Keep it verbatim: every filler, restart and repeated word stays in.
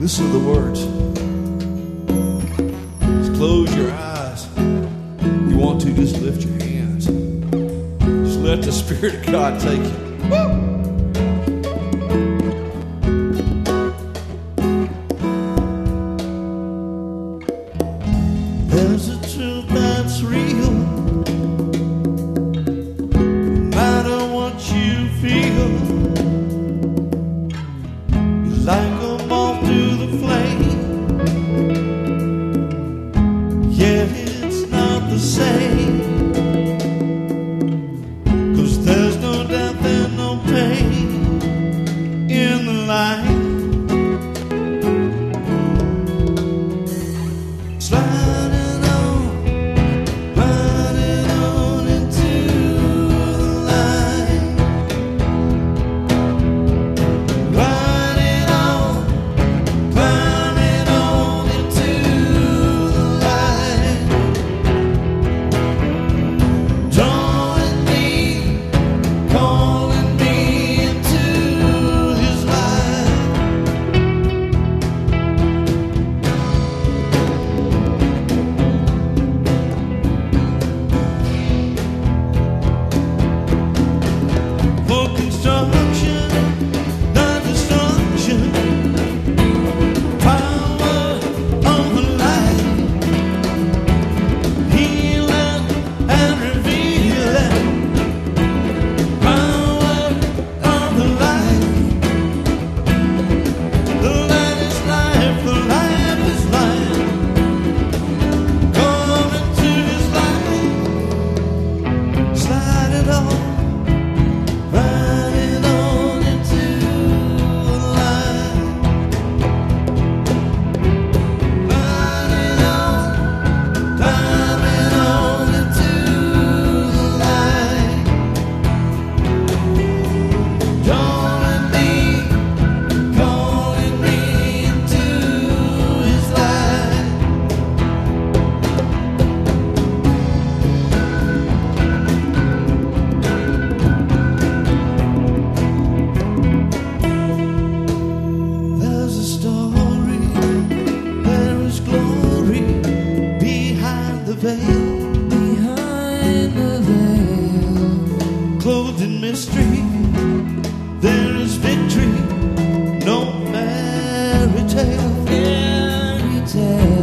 Listen to the words. Just close your eyes. If you want to, just lift your hands. Just let the Spirit of God take you. Woo! There's a truth that's real, no matter what you feel. You're like a moth to the flame, yet it's not the same. 'Cause there's no death and no pain in the light. Sliding on, riding on into the light. Riding on, climbing on into the light. Drawing me, calling me into His light. For construction, not destruction. Power of the light, healing and revealing. Power of the light. The light is life, the life is life. Come into His light. Slide it on. Riding on into the light. Riding on, climbing on into the light. Drawing me, calling me into His light. There's a story, there is glory behind the veil. Behind the veil, clothed in mystery, there is victory, no fairy tale. Fairy tale.